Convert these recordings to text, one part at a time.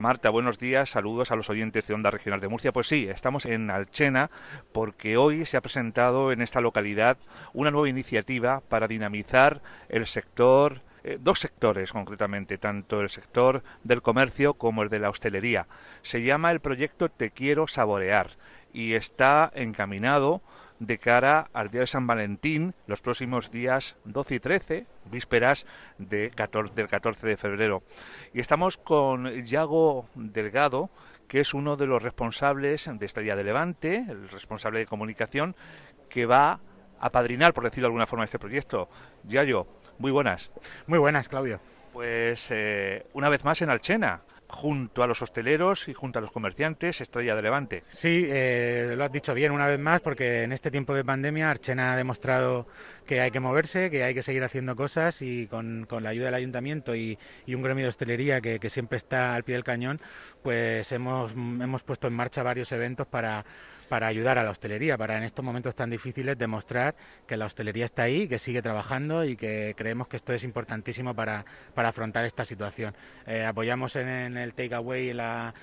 Marta, buenos días, saludos a los oyentes de Onda Regional de Murcia. Pues sí, estamos en Alchena porque hoy se ha presentado en esta localidad una nueva iniciativa para dinamizar el sector, dos sectores concretamente, tanto el sector del comercio como el de la hostelería. Se llama el proyecto Te Quiero Saborear y está encaminado de cara al día de San Valentín, los próximos días 12 y 13, vísperas del 14 de febrero. Y estamos con Yago Delgado, que es uno de los responsables de Estrella de Levante, el responsable de comunicación, que va a padrinar, por decirlo de alguna forma, este proyecto. Yayo, muy buenas. Muy buenas, Claudio. Pues una vez más en Alchena, junto a los hosteleros y junto a los comerciantes, Estrella de Levante. Sí, lo has dicho bien una vez más, porque en este tiempo de pandemia Archena ha demostrado que hay que moverse, que hay que seguir haciendo cosas y con la ayuda del ayuntamiento y un gremio de hostelería que siempre está al pie del cañón, pues hemos puesto en marcha varios eventos para ayudar a la hostelería, para en estos momentos tan difíciles demostrar que la hostelería está ahí, que sigue trabajando y que creemos que esto es importantísimo para afrontar esta situación. Apoyamos en el takeaway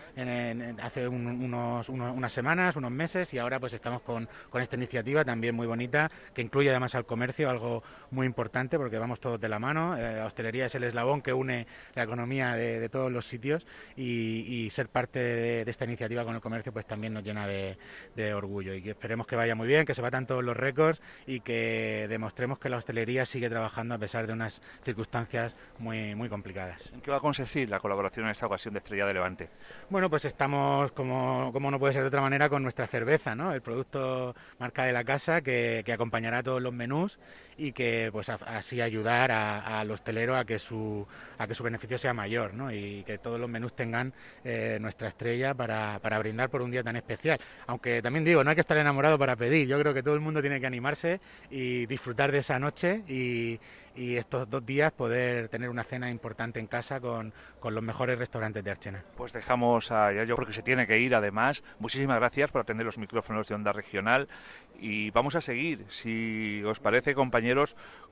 hace unas semanas, unos meses, y ahora pues estamos con esta iniciativa también muy bonita, que incluye además al comercio, algo muy importante porque vamos todos de la mano. La hostelería es el eslabón que une la economía de todos los sitios y ser parte de esta iniciativa con el comercio pues también nos llena de orgullo, y que esperemos que vaya muy bien, que se batan todos los récords y que demostremos que la hostelería sigue trabajando a pesar de unas circunstancias muy complicadas. ¿En qué va a consistir la colaboración en esta ocasión de Estrella de Levante? Bueno, pues estamos, como no puede ser de otra manera, con nuestra cerveza, ¿no? El producto marca de la casa que acompañará todos los menús y que pues así ayudar al hostelero a que su beneficio sea mayor, ¿no? Y que todos los menús tengan nuestra estrella para brindar por un día tan especial. Aunque también digo, no hay que estar enamorado para pedir. Yo creo que todo el mundo tiene que animarse y disfrutar de esa noche y estos 2 días poder tener una cena importante en casa con los mejores restaurantes de Archena. Pues dejamos a Yayo porque se tiene que ir además. Muchísimas gracias por atender los micrófonos de Onda Regional y vamos a seguir, si os parece, compañeros,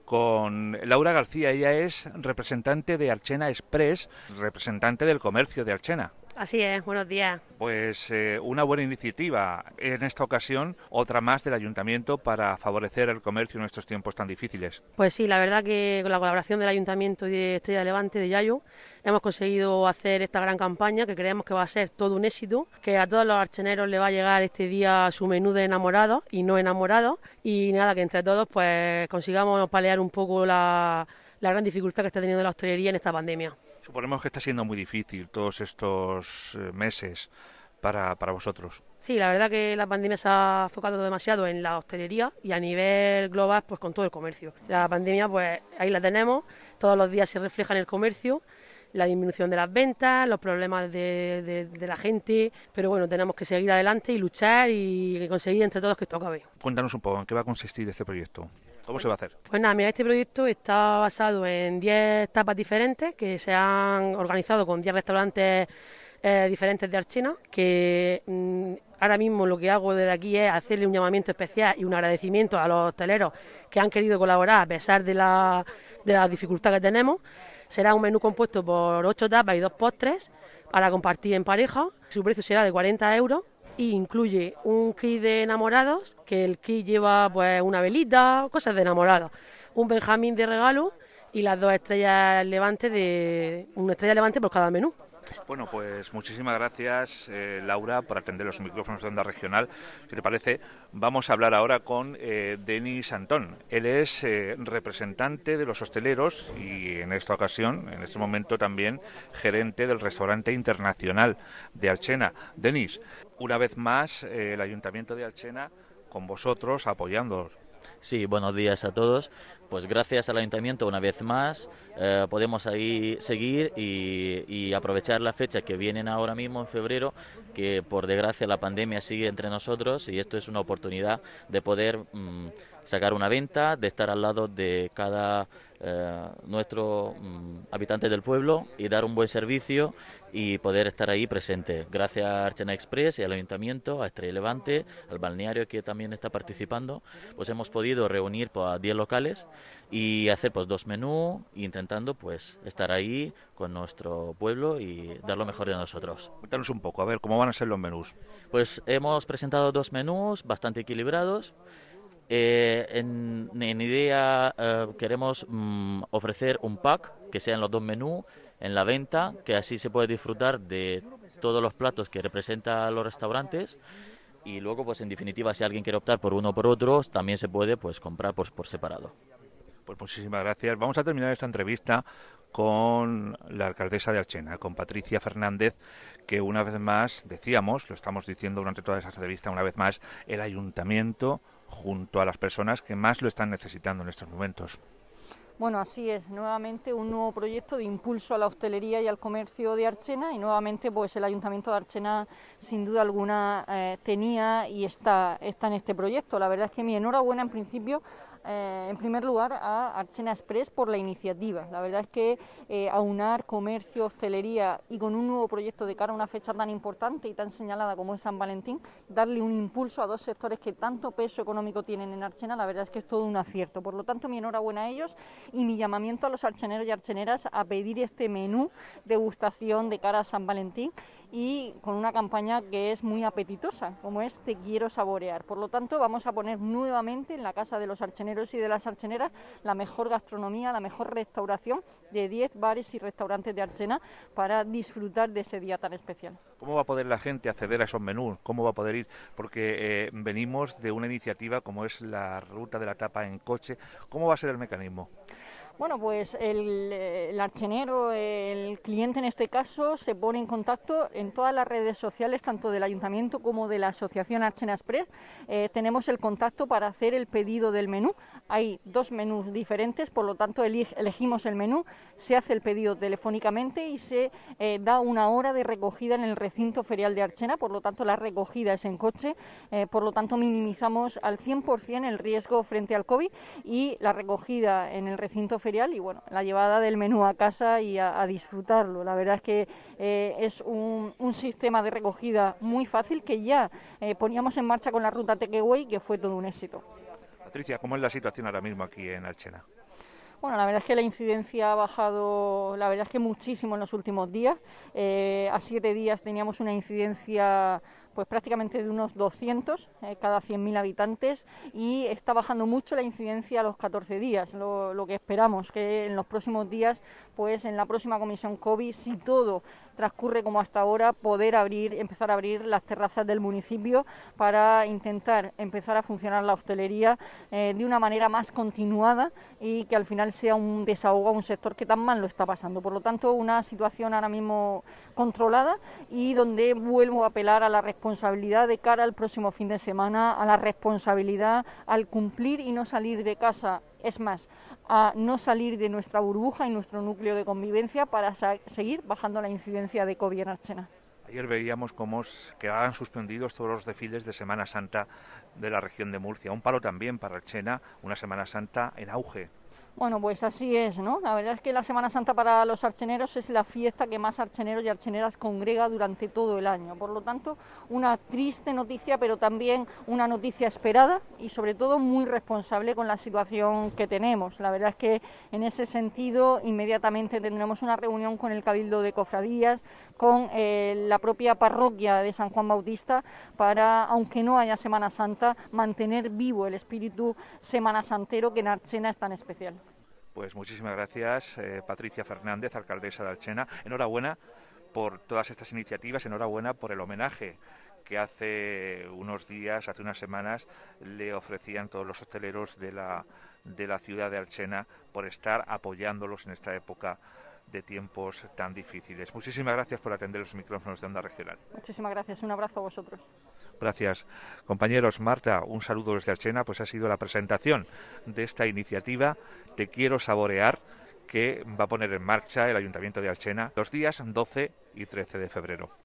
con Laura García. Ella es representante de Archena Express, representante del comercio de Archena. Así es, buenos días. Pues una buena iniciativa, en esta ocasión otra más del Ayuntamiento para favorecer el comercio en estos tiempos tan difíciles. Pues sí, la verdad que con la colaboración del Ayuntamiento y de Estrella de Levante, de Yayo, hemos conseguido hacer esta gran campaña que creemos que va a ser todo un éxito, que a todos los archeneros le va a llegar este día su menú de enamorados y no enamorados, y nada, que entre todos pues consigamos paliar un poco la gran dificultad que está teniendo la hostelería en esta pandemia. Suponemos que está siendo muy difícil todos estos meses para vosotros. Sí, la verdad que la pandemia se ha enfocado demasiado en la hostelería y a nivel global pues con todo el comercio. La pandemia pues ahí la tenemos, todos los días se refleja en el comercio, la disminución de las ventas, los problemas de la gente, pero bueno, tenemos que seguir adelante y luchar y conseguir entre todos que esto acabe. Cuéntanos un poco, ¿en qué va a consistir este proyecto? ¿Cómo se va a hacer? Pues nada, mira, este proyecto está basado en 10 etapas diferentes que se han organizado con 10 restaurantes diferentes de Archena, que ahora mismo lo que hago desde aquí es hacerle un llamamiento especial y un agradecimiento a los hosteleros que han querido colaborar a pesar de la dificultad que tenemos. Será un menú compuesto por 8 tapas y 2 postres para compartir en pareja. Su precio será de 40 euros. Y incluye un kit de enamorados, que el kit lleva pues una velita, cosas de enamorados, un Benjamín de regalo y las 2 estrellas Levante, una estrella Levante por cada menú. Bueno, pues muchísimas gracias, Laura, por atender los micrófonos de Onda Regional. Si te parece, vamos a hablar ahora con Denis Antón. Él es representante de los hosteleros y en esta ocasión, en este momento también, gerente del restaurante internacional de Alchena. Denis, una vez más, el Ayuntamiento de Alchena con vosotros apoyándoos. Sí, buenos días a todos. Pues gracias al Ayuntamiento una vez más podemos ahí seguir y aprovechar la fecha que vienen ahora mismo en febrero, que por desgracia la pandemia sigue entre nosotros y esto es una oportunidad de poder sacar una venta, de estar al lado de cada nuestro habitante del pueblo y dar un buen servicio y poder estar ahí presente. Gracias a Archena Express y al Ayuntamiento, a Estrella Levante, al balneario que también está participando, pues hemos podido reunir pues, a 10 locales y hacer pues 2 menús, intentando pues estar ahí con nuestro pueblo y dar lo mejor de nosotros. Cuéntanos un poco, a ver, ¿cómo van a ser los menús? Pues hemos presentado 2 menús bastante equilibrados. En idea queremos ofrecer un pack que sean los 2 menús en la venta, que así se puede disfrutar de todos los platos que representan los restaurantes, y luego pues en definitiva si alguien quiere optar por uno o por otro también se puede pues comprar pues, por separado. Pues muchísimas gracias. Vamos a terminar esta entrevista con la alcaldesa de Archena, con Patricia Fernández, que una vez más, decíamos, lo estamos diciendo durante toda esa entrevista, una vez más, el ayuntamiento junto a las personas que más lo están necesitando en estos momentos. Bueno, así es, nuevamente un nuevo proyecto de impulso a la hostelería y al comercio de Archena, y nuevamente pues el Ayuntamiento de Archena sin duda alguna tenía y está en este proyecto. La verdad es que mi enhorabuena en principio, en primer lugar a Archena Express por la iniciativa. La verdad es que aunar comercio, hostelería y con un nuevo proyecto de cara a una fecha tan importante y tan señalada como es San Valentín, darle un impulso a 2 sectores que tanto peso económico tienen en Archena, la verdad es que es todo un acierto. Por lo tanto, mi enhorabuena a ellos y mi llamamiento a los archeneros y archeneras a pedir este menú degustación de cara a San Valentín, y con una campaña que es muy apetitosa, como es Te quiero saborear. Por lo tanto, vamos a poner nuevamente en la casa de los archeneros y de las archeneras la mejor gastronomía, la mejor restauración de 10 bares y restaurantes de Archena para disfrutar de ese día tan especial. ¿Cómo va a poder la gente acceder a esos menús? ¿Cómo va a poder ir? Porque venimos de una iniciativa como es la Ruta de la Tapa en coche. ¿Cómo va a ser el mecanismo? Bueno, pues el archenero, el cliente en este caso, se pone en contacto en todas las redes sociales, tanto del Ayuntamiento como de la Asociación Archena Express. Tenemos el contacto para hacer el pedido del menú. Hay 2 menús diferentes, por lo tanto elegimos el menú, se hace el pedido telefónicamente y se da una hora de recogida en el recinto ferial de Archena, por lo tanto la recogida es en coche, por lo tanto minimizamos al 100% el riesgo frente al COVID, y la recogida en el recinto ferial y bueno, la llevada del menú a casa y a disfrutarlo. La verdad es que es un sistema de recogida muy fácil que ya poníamos en marcha con la ruta Takeaway, que fue todo un éxito. Patricia, ¿cómo es la situación ahora mismo aquí en Archena? Bueno, la verdad es que la incidencia ha bajado, la verdad es que muchísimo en los últimos días. A 7 días teníamos una incidencia pues prácticamente de unos 200 cada 100.000 habitantes, y está bajando mucho la incidencia a los 14 días. Lo que esperamos que en los próximos días, pues en la próxima comisión COVID, si todo transcurre como hasta ahora, poder empezar a abrir las terrazas del municipio para intentar empezar a funcionar la hostelería de una manera más continuada y que al final sea un desahogo a un sector que tan mal lo está pasando. Por lo tanto, una situación ahora mismo controlada, y donde vuelvo a apelar a la responsabilidad de cara al próximo fin de semana, a la responsabilidad al cumplir y no salir de casa, es más, a no salir de nuestra burbuja y nuestro núcleo de convivencia para seguir bajando la incidencia de COVID en Archena. Ayer veíamos cómo quedaban suspendidos todos los desfiles de Semana Santa de la región de Murcia. Un palo también para Archena, una Semana Santa en auge. Bueno, pues así es, ¿no? La verdad es que la Semana Santa para los archeneros es la fiesta que más archeneros y archeneras congrega durante todo el año. Por lo tanto, una triste noticia, pero también una noticia esperada y sobre todo muy responsable con la situación que tenemos. La verdad es que en ese sentido inmediatamente tendremos una reunión con el Cabildo de Cofradías, con la propia parroquia de San Juan Bautista para, aunque no haya Semana Santa, mantener vivo el espíritu semana santero que en Archena es tan especial. Pues muchísimas gracias, Patricia Fernández, alcaldesa de Archena. Enhorabuena por todas estas iniciativas, enhorabuena por el homenaje que hace unos días, hace unas semanas, le ofrecían todos los hosteleros de la ciudad de Archena por estar apoyándolos en esta época de tiempos tan difíciles. Muchísimas gracias por atender los micrófonos de Onda Regional. Muchísimas gracias, un abrazo a vosotros. Gracias, compañeros. Marta, un saludo desde Archena. Pues ha sido la presentación de esta iniciativa Te quiero saborear, que va a poner en marcha el Ayuntamiento de Archena los días 12 y 13 de febrero.